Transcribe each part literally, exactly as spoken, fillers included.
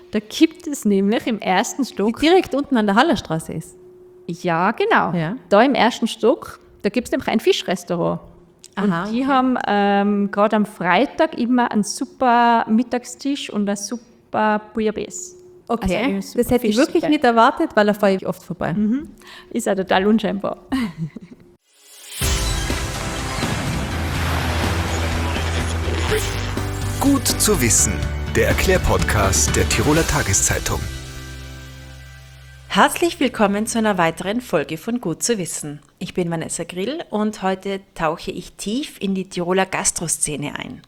Da gibt es nämlich im ersten Stock... Die direkt unten an der Hallerstraße ist. Ja, genau. Ja. Da im ersten Stock, da gibt es nämlich ein Fischrestaurant. Aha, Und die okay. haben ähm, gerade am Freitag immer einen super Mittagstisch und eine super Bouillabaisse. Okay, Also eine super das hätte ich wirklich Fischsuppe. nicht erwartet, weil da fahre ich oft vorbei. Mhm. Ist auch total unscheinbar. Gut zu wissen, der Erklärpodcast der Tiroler Tageszeitung. Herzlich willkommen zu einer weiteren Folge von Gut zu wissen. Ich bin Vanessa Grill und heute tauche ich tief in die Tiroler Gastroszene ein.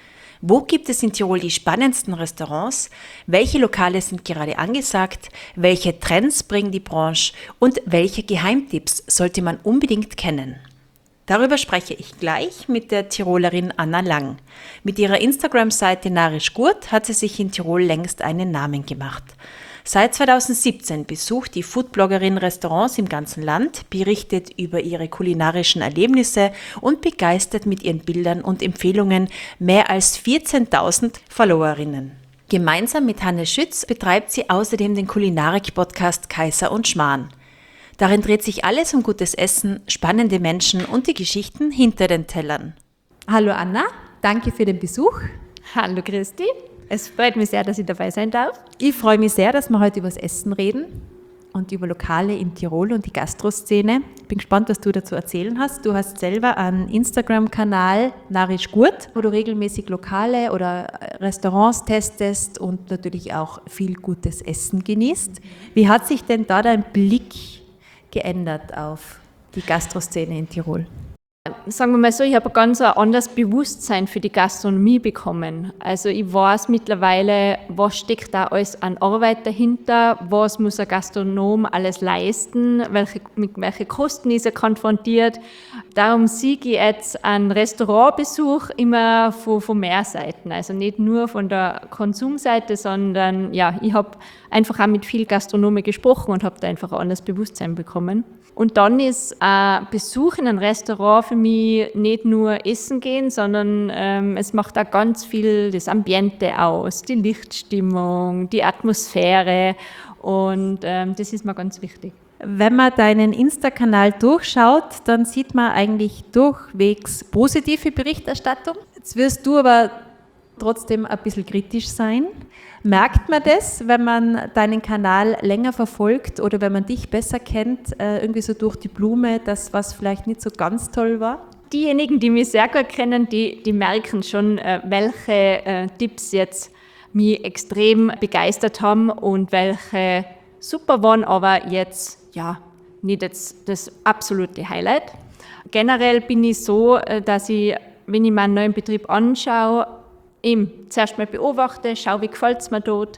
Wo gibt es in Tirol die spannendsten Restaurants? Welche Lokale sind gerade angesagt? Welche Trends bringen die Branche? Und welche Geheimtipps sollte man unbedingt kennen? Darüber spreche ich gleich mit der Tirolerin Anna Lang. Mit ihrer Instagram-Seite Narisch Gurt hat sie sich in Tirol längst einen Namen gemacht. Seit zweitausendsiebzehn besucht die Foodbloggerin Restaurants im ganzen Land, berichtet über ihre kulinarischen Erlebnisse und begeistert mit ihren Bildern und Empfehlungen mehr als vierzehntausend Followerinnen. Gemeinsam mit Hanne Schütz betreibt sie außerdem den Kulinarik-Podcast Kaiser und Schmarrn. Darin dreht sich alles um gutes Essen, spannende Menschen und die Geschichten hinter den Tellern. Hallo Anna, danke für den Besuch. Hallo Christi, es freut mich sehr, dass ich dabei sein darf. Ich freue mich sehr, dass wir heute über das Essen reden und über Lokale in Tirol und die Gastroszene. Ich bin gespannt, was du dazu erzählen hast. Du hast selber einen Instagram-Kanal Narisch Gurt, wo du regelmäßig Lokale oder Restaurants testest und natürlich auch viel gutes Essen genießt. Wie hat sich denn da dein Blick geändert auf die Gastroszene in Tirol? Sagen wir mal so, ich habe ein ganz anderes Bewusstsein für die Gastronomie bekommen. Also ich weiß mittlerweile, was steckt da alles an Arbeit dahinter, was muss ein Gastronom alles leisten, welche, mit welchen Kosten ist er konfrontiert. Darum sehe ich jetzt einen Restaurantbesuch immer von, von mehr Seiten. Also nicht nur von der Konsumseite, sondern ja, ich habe einfach auch mit vielen Gastronomen gesprochen und habe da einfach ein anderes Bewusstsein bekommen. Und dann ist ein Besuch in einem Restaurant für mich nicht nur Essen gehen, sondern ähm, es macht auch ganz viel das Ambiente aus, die Lichtstimmung, die Atmosphäre und ähm, das ist mir ganz wichtig. Wenn man deinen Insta-Kanal durchschaut, dann sieht man eigentlich durchwegs positive Berichterstattung. Jetzt wirst du aber trotzdem ein bisschen kritisch sein. Merkt man das, wenn man deinen Kanal länger verfolgt oder wenn man dich besser kennt, irgendwie so durch die Blume, dass was vielleicht nicht so ganz toll war? Diejenigen, die mich sehr gut kennen, die, die merken schon, welche äh, Tipps jetzt mich extrem begeistert haben und welche super waren, aber jetzt ja nicht jetzt das absolute Highlight. Generell bin ich so, dass ich, wenn ich mir einen neuen Betrieb anschaue, eben zuerst mal beobachte, schaue, wie gefällt es mir dort.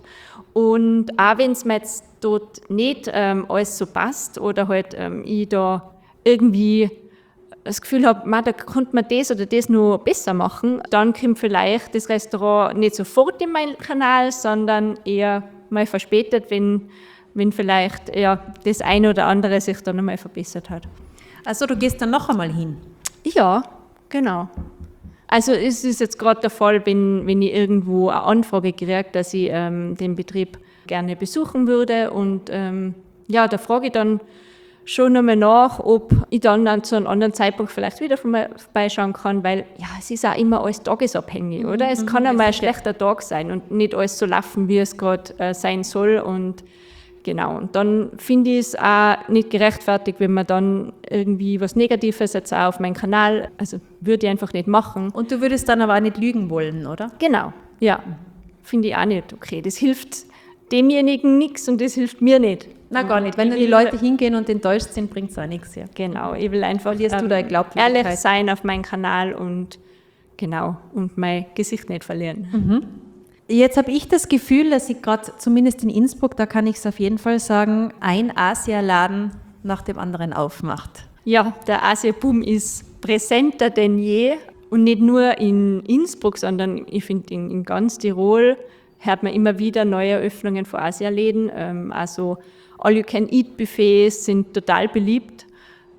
Und auch wenn es mir jetzt dort nicht ähm, alles so passt oder halt ähm, ich da irgendwie das Gefühl habe, man, da könnte man das oder das noch besser machen, dann kommt vielleicht das Restaurant nicht sofort in meinen Kanal, sondern eher mal verspätet, wenn, wenn vielleicht ja, das eine oder andere sich dann einmal verbessert hat. Also du gehst dann noch einmal hin? Ja, genau. Also es ist jetzt gerade der Fall, wenn, wenn ich irgendwo eine Anfrage kriege, dass ich ähm, den Betrieb gerne besuchen würde und ähm, ja, da frage ich dann schon einmal nach, ob ich dann, dann zu einem anderen Zeitpunkt vielleicht wieder vorbeischauen kann, weil ja, es ist auch immer alles tagesabhängig, oder? Es kann einmal ein schlechter Tag sein und nicht alles so laufen, wie es gerade äh, sein soll und genau, und dann finde ich es auch nicht gerechtfertigt, wenn man dann irgendwie was Negatives jetzt auch auf meinen Kanal, also würde ich einfach nicht machen. Und du würdest dann aber auch nicht lügen wollen, oder? Genau, ja, finde ich auch nicht okay. Das hilft demjenigen nichts und das hilft mir nicht. Na gar nicht, wenn dann die Leute hingehen und enttäuscht sind, bringt es auch nichts. Ja. Genau, ich will einfach Verlierst du deine Glaubwürdigkeit. ehrlich sein auf meinem Kanal und genau, und mein Gesicht nicht verlieren. Mhm. Jetzt habe ich das Gefühl, dass ich gerade, zumindest in Innsbruck, da kann ich es auf jeden Fall sagen, ein Asialaden nach dem anderen aufmacht. Ja, der Asia-Boom ist präsenter denn je und nicht nur in Innsbruck, sondern ich finde in, in ganz Tirol hört man immer wieder neue Eröffnungen von Asialäden. Ähm, also All-You-Can-Eat-Buffets sind total beliebt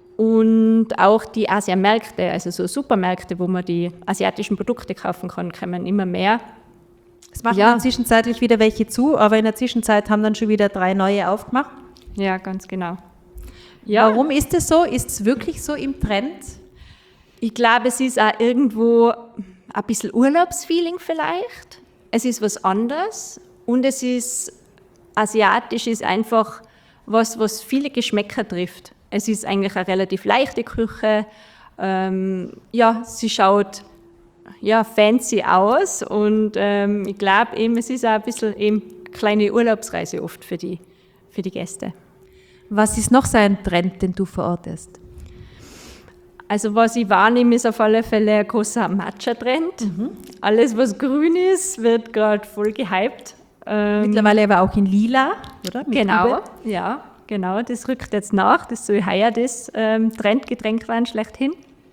und auch die Asiamärkte, also so Supermärkte, wo man die asiatischen Produkte kaufen kann, kommen immer mehr. Es machen Ja. dann zwischenzeitlich wieder welche zu, aber in der Zwischenzeit haben dann schon wieder drei neue aufgemacht. Ja, ganz genau. Ja, Warum ist es so? Ist es wirklich so im Trend? ich glaube, es ist auch irgendwo ein bisschen Urlaubsfeeling vielleicht. Es ist was anderes und es ist, asiatisch ist einfach was, was viele Geschmäcker trifft. Es ist eigentlich eine relativ leichte Küche. Ähm, ja, sie schaut ja, fancy aus und ähm, ich glaube eben, es ist auch ein bisschen eben eine kleine Urlaubsreise oft für die, für die Gäste. Was ist noch so ein Trend, den du verortest? Also was ich wahrnehme, ist auf alle Fälle ein großer Matcha-Trend. Mhm. Alles, was grün ist, wird gerade voll gehypt. Ähm, Mittlerweile aber auch in Lila, oder? Mit genau, Übe. ja, genau. Das rückt jetzt nach. Das soll heuer das ähm, Trendgetränk werden, schlechthin.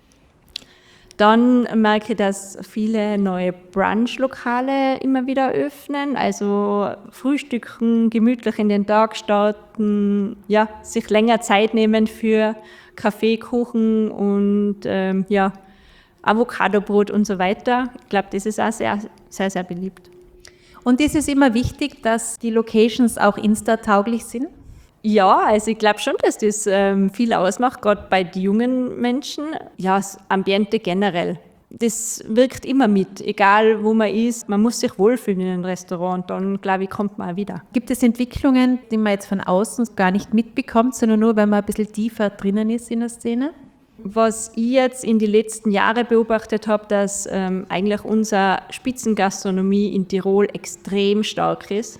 Dann merke ich, dass viele neue Brunch-Lokale immer wieder öffnen, also frühstücken, gemütlich in den Tag starten, ja, sich länger Zeit nehmen für Kaffee, Kuchen und ähm, ja, Avocadobrot und so weiter. Ich glaube, das ist auch sehr, sehr, sehr beliebt. Und ist es immer wichtig, dass die Locations auch Insta-tauglich sind? Ja, also ich glaube schon, dass das ähm, viel ausmacht, gerade bei den jungen Menschen. Ja, das Ambiente generell. Das wirkt immer mit, egal wo man ist. Man muss sich wohlfühlen in einem Restaurant und dann, glaube ich, kommt man auch wieder. Gibt es Entwicklungen, die man jetzt von außen gar nicht mitbekommt, sondern nur, wenn man ein bisschen tiefer drinnen ist in der Szene? Was ich jetzt in den letzten Jahren beobachtet habe, dass ähm, eigentlich unsere Spitzengastronomie in Tirol extrem stark ist.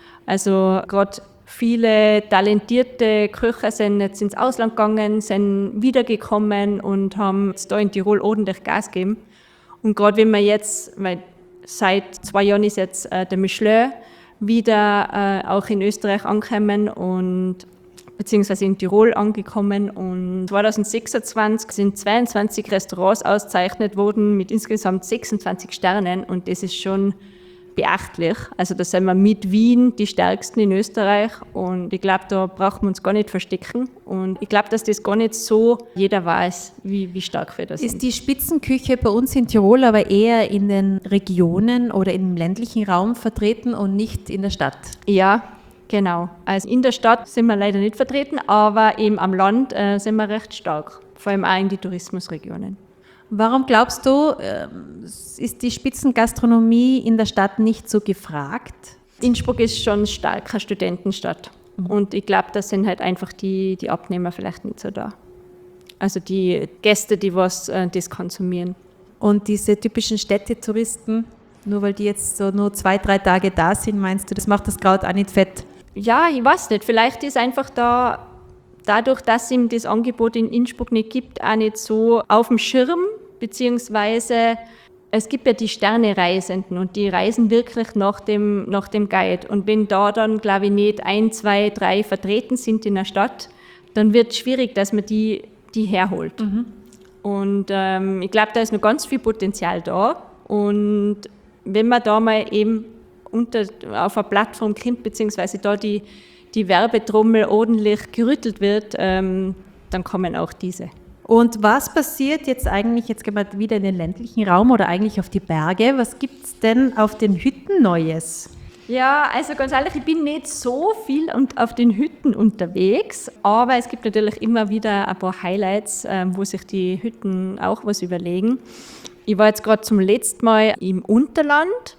Also gerade viele talentierte Köche sind jetzt ins Ausland gegangen, sind wiedergekommen und haben jetzt da in Tirol ordentlich Gas gegeben. Und gerade wenn man jetzt, weil seit zwei Jahren ist jetzt äh, der Michelin wieder äh, auch in Österreich angekommen und beziehungsweise in Tirol angekommen und zwanzig sechsundzwanzig sind zweiundzwanzig Restaurants ausgezeichnet worden mit insgesamt sechsundzwanzig Sternen und das ist schon beachtlich. Also da sind wir mit Wien die stärksten in Österreich und ich glaube, da brauchen wir uns gar nicht verstecken und ich glaube, dass das gar nicht so jeder weiß, wie, wie stark wir da sind. Ist die Spitzenküche bei uns in Tirol aber eher in den Regionen oder im ländlichen Raum vertreten und nicht in der Stadt? Ja, genau. Also in der Stadt sind wir leider nicht vertreten, aber eben am Land äh, sind wir recht stark, vor allem auch in die Tourismusregionen. Warum glaubst du, ähm, ist die Spitzengastronomie in der Stadt nicht so gefragt? Innsbruck ist schon stark eine Studentenstadt und ich glaube, da sind halt einfach die, die Abnehmer vielleicht nicht so da. Also die Gäste, die was äh, das konsumieren. Und diese typischen Städtetouristen, nur weil die jetzt so nur zwei, drei Tage da sind, meinst du, das macht das Kraut auch nicht fett? Ja, ich weiß nicht. Vielleicht ist einfach da, dadurch, dass es ihm das Angebot in Innsbruck nicht gibt, auch nicht so auf dem Schirm, beziehungsweise es gibt ja die Sternereisenden und die reisen wirklich nach dem, nach dem Guide. Und wenn da dann, glaube ich, nicht ein, zwei, drei vertreten sind in der Stadt, dann wird es schwierig, dass man die, die herholt. Mhm. Und ähm, ich glaube, da ist noch ganz viel Potenzial da. Und wenn man da mal eben unter, auf eine Plattform kommt, beziehungsweise da die, die Werbetrommel ordentlich gerüttelt wird, ähm, dann kommen auch diese. Und was passiert jetzt eigentlich, jetzt gehen wir wieder in den ländlichen Raum oder eigentlich auf die Berge, was gibt es denn auf den Hütten Neues? Ja, also ganz ehrlich, ich bin nicht so viel und auf den Hütten unterwegs, aber es gibt natürlich immer wieder ein paar Highlights, wo sich die Hütten auch was überlegen. Ich war jetzt gerade zum letzten Mal im Unterland,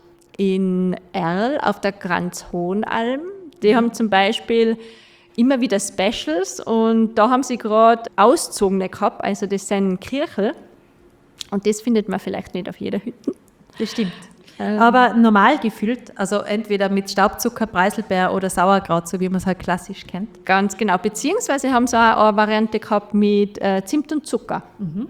in Erl auf der Granz-Hohenalm. Die haben zum Beispiel immer wieder Specials und da haben sie gerade Auszogene gehabt, also das sind Kirche und das findet man vielleicht nicht auf jeder Hütte. Das stimmt. Aber normal gefüllt, also entweder mit Staubzucker, Preiselbeer oder Sauerkraut, so wie man es halt klassisch kennt. Ganz genau, beziehungsweise haben sie auch eine Variante gehabt mit äh, Zimt und Zucker. Mhm.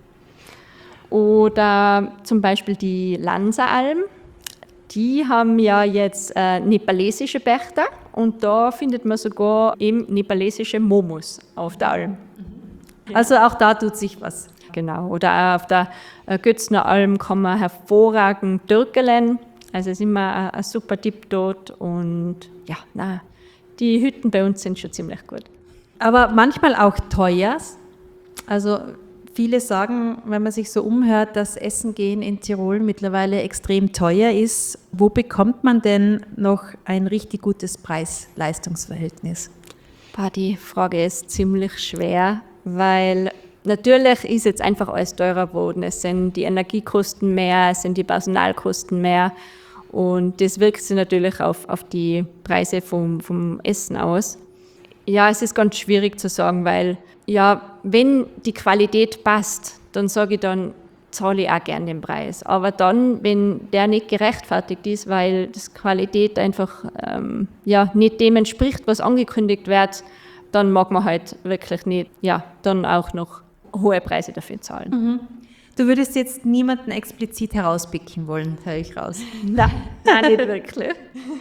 Oder zum Beispiel die Lanzeralm, die haben ja jetzt äh, nepalesische Pächter und da findet man sogar eben nepalesische Momos auf der Alm. Mhm. Also auch da tut sich was. Genau, oder auch auf der äh, Götzner Alm kann man hervorragend Türkelen, also es ist immer ein, ein super Tipp dort und ja, na, die Hütten bei uns sind schon ziemlich gut. Aber manchmal auch teuer, also viele sagen, wenn man sich so umhört, dass Essen gehen in Tirol mittlerweile extrem teuer ist. Wo bekommt man denn noch ein richtig gutes Preis-Leistungs-Verhältnis? Die Frage ist ziemlich schwer, weil natürlich ist jetzt einfach alles teurer geworden. Es sind die Energiekosten mehr, es sind die Personalkosten mehr und das wirkt sich natürlich auf, auf die Preise vom, vom Essen aus. Ja, es ist ganz schwierig zu sagen, weil ja, wenn die Qualität passt, dann sage ich dann, zahle ich auch gern den Preis. Aber dann, wenn der nicht gerechtfertigt ist, weil die Qualität einfach ähm, ja, nicht dem entspricht, was angekündigt wird, dann mag man halt wirklich nicht, ja, dann auch noch hohe Preise dafür zahlen. Mhm. Du würdest jetzt niemanden explizit herauspicken wollen, höre ich raus. Nein, nein, nicht wirklich.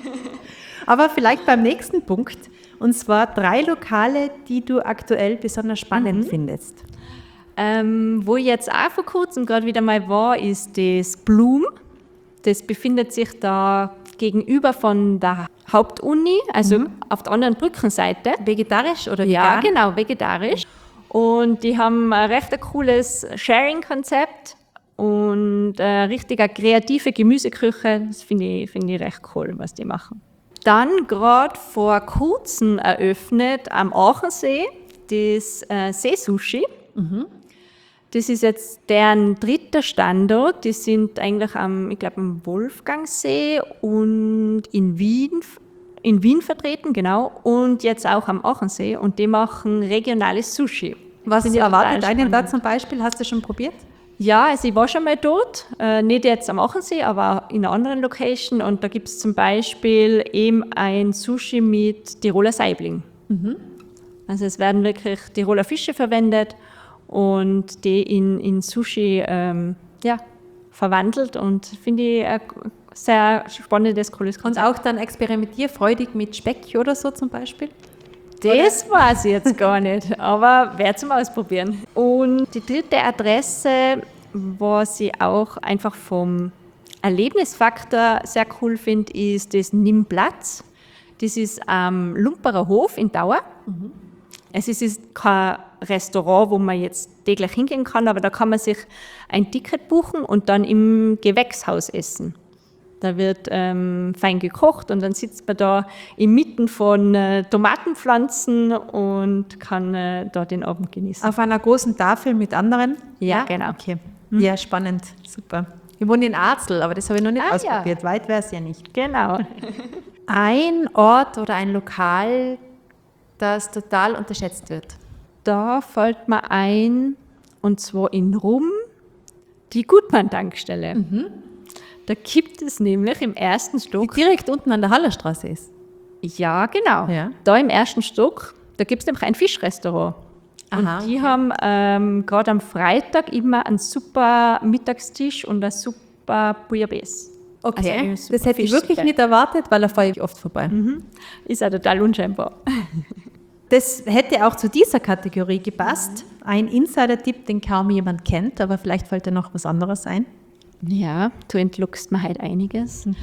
Aber vielleicht beim nächsten Punkt, und zwar drei Lokale, die du aktuell besonders spannend mhm. findest. Ähm, wo ich jetzt auch vor kurzem gerade wieder mal war, ist das Bloom. Das befindet sich da gegenüber von der Hauptuni, also mhm. auf der anderen Brückenseite. Vegetarisch oder vegan? Ja, genau, vegetarisch. Und die haben ein recht ein cooles Sharing-Konzept und eine richtig eine kreative Gemüseküche. Das finde ich, finde ich recht cool, was die machen. Dann gerade vor kurzem eröffnet am Aachensee das äh, Seesushi. Mhm. Das ist jetzt deren dritter Standort. Die sind eigentlich am, ich glaube, am Wolfgangsee und in Wien, in Wien vertreten, genau. Und jetzt auch am Aachensee. Und die machen regionales Sushi. Was erwartet einen da zum Beispiel? Hast du schon probiert? Ja, also ich war schon mal dort. Äh, nicht jetzt am Aachensee, aber in einer anderen Location. Und da gibt es zum Beispiel eben ein Sushi mit Tiroler Saibling. Mhm. Also es werden wirklich Tiroler Fische verwendet und die in, in Sushi ähm, ja, verwandelt und finde ich ein sehr spannendes, cooles Konzept. Und auch dann experimentierfreudig mit Speck oder so zum Beispiel? Das oder? Weiß ich jetzt gar nicht, aber wäre zum Ausprobieren. Und die dritte Adresse, was ich auch einfach vom Erlebnisfaktor sehr cool finde, ist das Nimm Platz. Das ist am Lumperer Hof in Dauer. Mhm. Es ist kein Restaurant, wo man jetzt täglich hingehen kann, aber da kann man sich ein Ticket buchen und dann im Gewächshaus essen. Da wird ähm, fein gekocht und dann sitzt man da inmitten von äh, Tomatenpflanzen und kann äh, da den Abend genießen. Auf einer großen Tafel mit anderen? Ja, ja? Genau. Okay. Mhm. Ja, spannend. Super. Wir wohnen in Arzl, aber das habe ich noch nicht ah, ausprobiert. Ja. Weit wäre es ja nicht. Genau. Ein Ort oder ein Lokal, das total unterschätzt wird. Da fällt mir ein, und zwar in Rum, die Gutmann-Tankstelle. Mhm. Da gibt es nämlich im ersten Stock... Die direkt unten an der Hallerstraße ist. Ja, genau. Ja. Da im ersten Stock, da gibt es nämlich ein Fischrestaurant. Aha, und die okay. haben ähm, gerade am Freitag immer einen super Mittagstisch und ein super Bouillabaisse. Okay, also das hätte ich wirklich nicht erwartet, weil da fahre ich oft vorbei. Mhm. Ist auch total unscheinbar. Das hätte auch zu dieser Kategorie gepasst. Ein Insider-Tipp, den kaum jemand kennt, aber vielleicht fällt dir noch was anderes ein. Ja, du entlockst mir halt einiges. Mhm.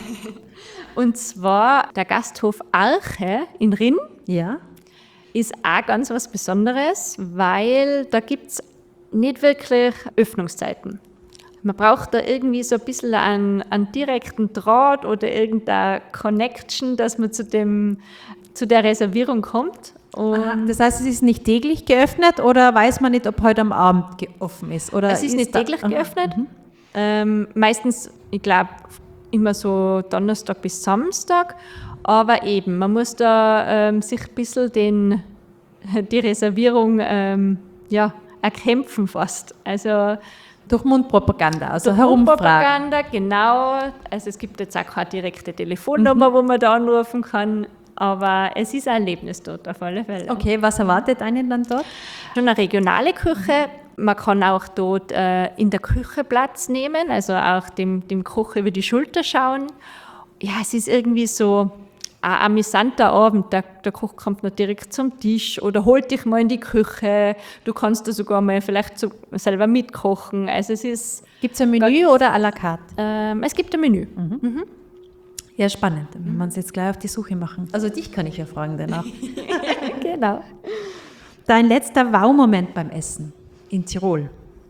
Und zwar der Gasthof Arche in Rinn. Ja. Ist auch ganz was Besonderes, weil da gibt es nicht wirklich Öffnungszeiten. Man braucht da irgendwie so ein bisschen einen, einen direkten Draht oder irgendeine Connection, dass man zu, dem, zu der Reservierung kommt. Und Aha, das heißt, es ist nicht täglich geöffnet oder weiß man nicht, ob heute am Abend offen ist? Oder es ist, ist nicht täglich da, geöffnet. Mhm. Ähm, meistens, ich glaube, immer so Donnerstag bis Samstag. Aber eben, man muss da ähm, sich ein bisschen den, die Reservierung ähm, ja, erkämpfen fast. Also durch Mundpropaganda, also durch herumfragen. Mundpropaganda, genau. Also es gibt jetzt auch keine direkte Telefonnummer, mhm. wo man da anrufen kann, aber es ist ein Erlebnis dort auf alle Fälle. Okay, was erwartet einen dann dort? Schon eine regionale Küche. Man kann auch dort äh, in der Küche Platz nehmen, also auch dem, dem Koch über die Schulter schauen. Ja, es ist irgendwie so ein amüsanter Abend. Der, der Koch kommt noch direkt zum Tisch oder holt dich mal in die Küche. Du kannst da sogar mal vielleicht so selber mitkochen. Also es ist... Gibt es ein Menü oder à la carte? Ähm, es gibt ein Menü. Mhm. Mhm. Ja, spannend, wenn wir uns jetzt gleich auf die Suche machen. Also dich kann ich ja fragen danach. Genau. Dein letzter Wow-Moment beim Essen. in Tirol.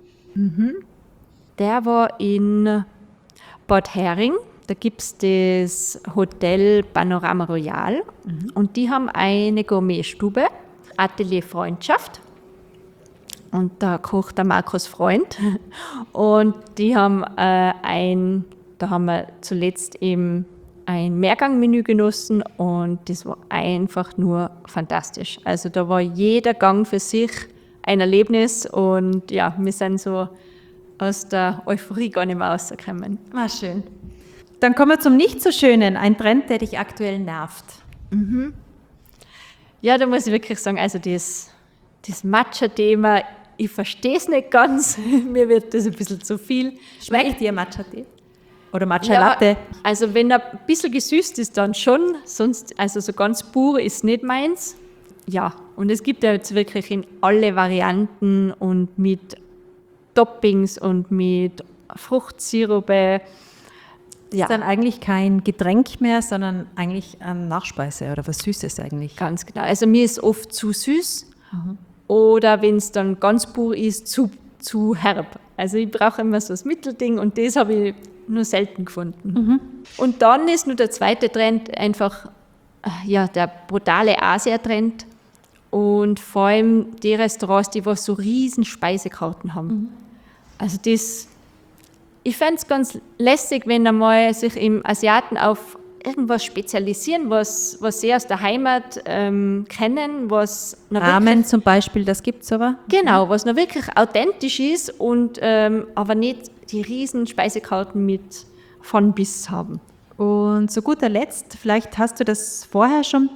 Der war in Bad Hering. Da gibt es das Hotel Panorama Royal. Mhm. Und die haben eine Gourmetstube, Atelier Freundschaft. Und da kocht der Markus Freund. Und die haben äh, ein, da haben wir zuletzt eben ein Mehrgangmenü genossen und das war einfach nur fantastisch. Also da war jeder Gang für sich ein Erlebnis und ja, wir sind so aus der Euphorie gar nicht mehr rausgekommen. Ah, schön. Dann kommen wir zum nicht so Schönen, ein Trend, der dich aktuell nervt. Mhm. Ja, da muss ich wirklich sagen, also das, das Matcha-Thema, ich verstehe es nicht ganz, mir wird das ein bisschen zu viel. Schmeckt dir Matcha-Tee? Oder Matcha-Latte? Ja, also wenn er ein bisschen gesüßt ist, dann schon, sonst, also so ganz pur ist nicht meins. Ja, und es gibt ja jetzt wirklich in alle Varianten und mit Toppings und mit Fruchtsirupe. Das ist dann eigentlich kein Getränk mehr, sondern eigentlich eine Nachspeise oder was Süßes eigentlich. Ganz genau. Also mir ist oft zu süß mhm. oder wenn es dann ganz pur ist, zu, zu herb. Also ich brauche immer so das Mittelding und das habe ich nur selten gefunden. Mhm. Und dann ist nur der zweite Trend einfach ja, der brutale Asia-Trend und vor allem die Restaurants, die was so riesen Speisekarten haben. Mhm. Also das, ich fände es ganz lässig, wenn einmal sich im Asiaten auf irgendwas spezialisieren, was, was sie aus der Heimat ähm, kennen, was Ramen wirklich, zum Beispiel, das gibt es aber. Genau, was noch wirklich authentisch ist und ähm, aber nicht die riesen Speisekarten mit von bis haben. Und zu guter Letzt, vielleicht hast du das vorher schon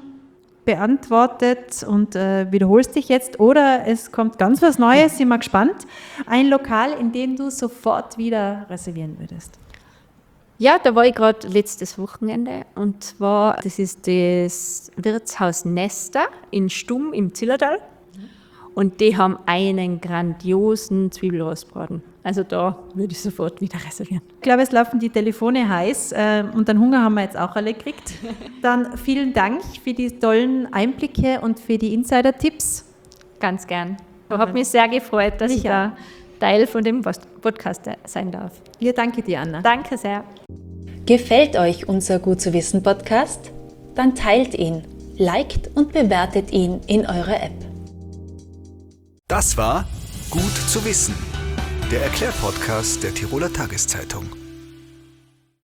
beantwortet und äh, wiederholst dich jetzt oder es kommt ganz was Neues, sind wir gespannt. Ein Lokal, in dem du sofort wieder reservieren würdest. Ja, da war ich gerade letztes Wochenende und zwar, das ist das Wirtshaus Nesta in Stumm im Zillertal und die haben einen grandiosen Zwiebelrostbraten. Also da würde ich sofort wieder reservieren. Ich glaube, es laufen die Telefone heiß äh, und den Hunger haben wir jetzt auch alle gekriegt. Dann vielen Dank für die tollen Einblicke und für die Insider-Tipps. Ganz gern. Ich habe mich sehr gefreut, dass ich, ich da Teil von dem Podcast sein darf. Ja, danke dir, Anna. Danke sehr. Gefällt euch unser Gut zu wissen Podcast? Dann teilt ihn, liked und bewertet ihn in eurer App. Das war Gut zu wissen, der Erklärpodcast der Tiroler Tageszeitung.